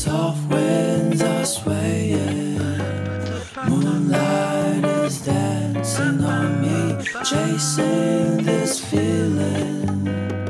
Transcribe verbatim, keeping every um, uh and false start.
Soft winds are swaying, moonlight is dancing on me, chasing this feeling.